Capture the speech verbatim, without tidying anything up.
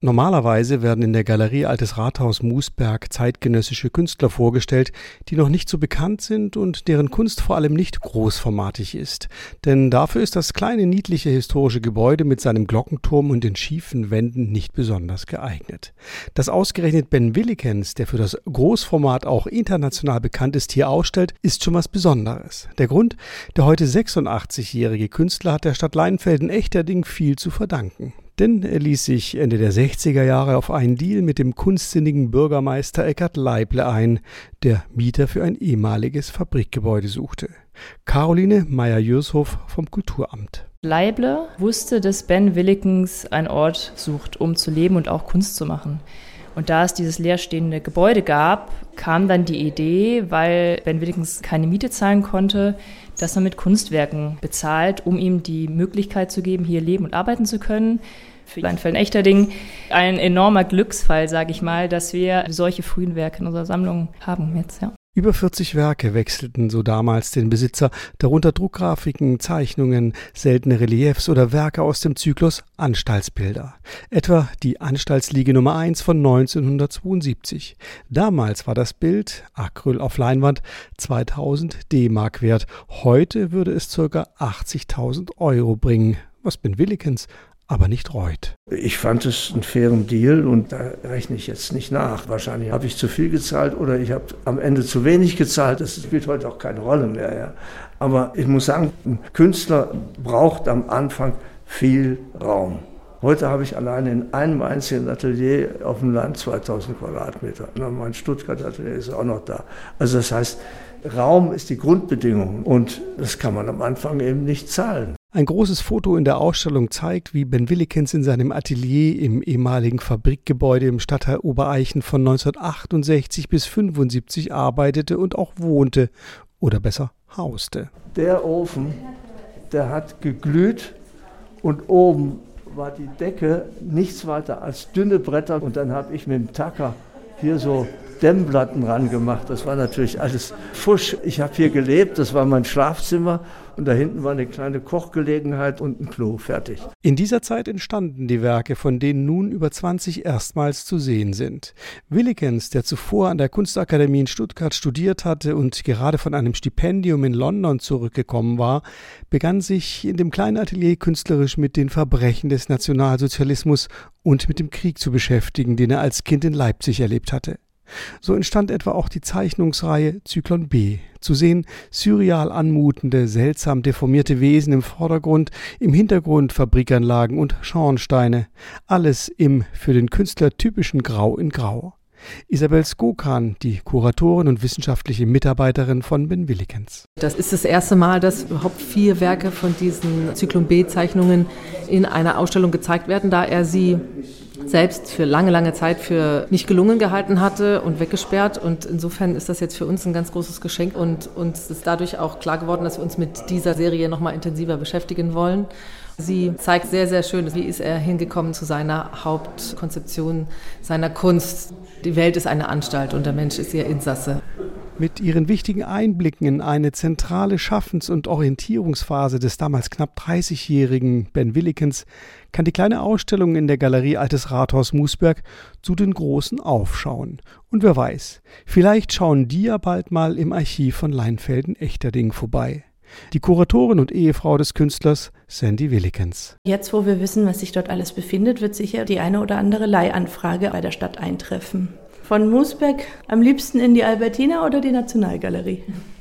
Normalerweise werden in der Galerie Altes Rathaus Moosberg zeitgenössische Künstler vorgestellt, die noch nicht so bekannt sind und deren Kunst vor allem nicht großformatig ist. Denn dafür ist das kleine, niedliche historische Gebäude mit seinem Glockenturm und den schiefen Wänden nicht besonders geeignet. Dass ausgerechnet Ben Willikens, der für das Großformat auch international bekannt ist, hier ausstellt, ist schon was Besonderes. Der Grund: Der heute sechsundachtzigjährige Künstler hat der Stadt Leinfelden-Echterding viel zu verdanken. Denn er ließ sich Ende der sechziger Jahre auf einen Deal mit dem kunstsinnigen Bürgermeister Eckart Leible ein, der Mieter für ein ehemaliges Fabrikgebäude suchte. Caroline Meyer-Jürshof vom Kulturamt. Leible wusste, dass Ben Willikens einen Ort sucht, um zu leben und auch Kunst zu machen. Und da es dieses leerstehende Gebäude gab, kam dann die Idee, weil Ben Willikens keine Miete zahlen konnte, dass er mit Kunstwerken bezahlt, um ihm die Möglichkeit zu geben, hier leben und arbeiten zu können. Für Leinfelden-Echterding ein enormer Glücksfall, sage ich mal, dass wir solche frühen Werke in unserer Sammlung haben jetzt, ja. Über vierzig Werke wechselten so damals den Besitzer, darunter Druckgrafiken, Zeichnungen, seltene Reliefs oder Werke aus dem Zyklus Anstaltsbilder. Etwa die Anstaltsliege Nummer eins von neunzehnhundertzweiundsiebzig. Damals war das Bild, Acryl auf Leinwand, zweitausend D-Mark wert. Heute würde es ca. achtzigtausend Euro bringen, was Ben Willikens aber nicht reut. Ich fand es einen fairen Deal und da rechne ich jetzt nicht nach. Wahrscheinlich habe ich zu viel gezahlt oder ich habe am Ende zu wenig gezahlt. Das spielt heute auch keine Rolle mehr. Ja. Aber ich muss sagen, ein Künstler braucht am Anfang viel Raum. Heute habe ich alleine in einem einzigen Atelier auf dem Land zweitausend Quadratmeter. Mein Stuttgart-Atelier ist auch noch da. Also das heißt, Raum ist die Grundbedingung und das kann man am Anfang eben nicht zahlen. Ein großes Foto in der Ausstellung zeigt, wie Ben Willikens in seinem Atelier im ehemaligen Fabrikgebäude im Stadtteil Obereichen von neunzehnhundertachtundsechzig bis fünfundsiebzig arbeitete und auch wohnte, oder besser hauste. Der Ofen, der hat geglüht und oben war die Decke nichts weiter als dünne Bretter und dann habe ich mit dem Tacker hier so Dämmplatten ran gemacht. Das war natürlich alles Fusch. Ich habe hier gelebt, das war mein Schlafzimmer und da hinten war eine kleine Kochgelegenheit und ein Klo, fertig. In dieser Zeit entstanden die Werke, von denen nun über zwanzig erstmals zu sehen sind. Willikens, der zuvor an der Kunstakademie in Stuttgart studiert hatte und gerade von einem Stipendium in London zurückgekommen war, begann sich in dem kleinen Atelier künstlerisch mit den Verbrechen des Nationalsozialismus und mit dem Krieg zu beschäftigen, den er als Kind in Leipzig erlebt hatte. So entstand etwa auch die Zeichnungsreihe Zyklon B. Zu sehen surreal anmutende, seltsam deformierte Wesen im Vordergrund, im Hintergrund Fabrikanlagen und Schornsteine. Alles im für den Künstler typischen Grau in Grau. Isabel Skokan, die Kuratorin und wissenschaftliche Mitarbeiterin von Ben Willikens. Das ist das erste Mal, dass überhaupt vier Werke von diesen Zyklon B-Zeichnungen in einer Ausstellung gezeigt werden, da er sie selbst für lange, lange Zeit für nicht gelungen gehalten hatte und weggesperrt. Und insofern ist das jetzt für uns ein ganz großes Geschenk und uns ist dadurch auch klar geworden, dass wir uns mit dieser Serie noch mal intensiver beschäftigen wollen. Sie zeigt sehr, sehr schön, wie ist er hingekommen zu seiner Hauptkonzeption seiner Kunst. Die Welt ist eine Anstalt und der Mensch ist ihr Insasse. Mit ihren wichtigen Einblicken in eine zentrale Schaffens- und Orientierungsphase des damals knapp dreißigjährigen Ben Willikens kann die kleine Ausstellung in der Galerie Altes Rathaus Moosberg zu den Großen aufschauen. Und wer weiß, vielleicht schauen die ja bald mal im Archiv von Leinfelden-Echterding vorbei. Die Kuratorin und Ehefrau des Künstlers, Sandy Willikens. Jetzt, wo wir wissen, was sich dort alles befindet, wird sicher die eine oder andere Leihanfrage bei der Stadt eintreffen. Von Moosberg am liebsten in die Albertina oder die Nationalgalerie?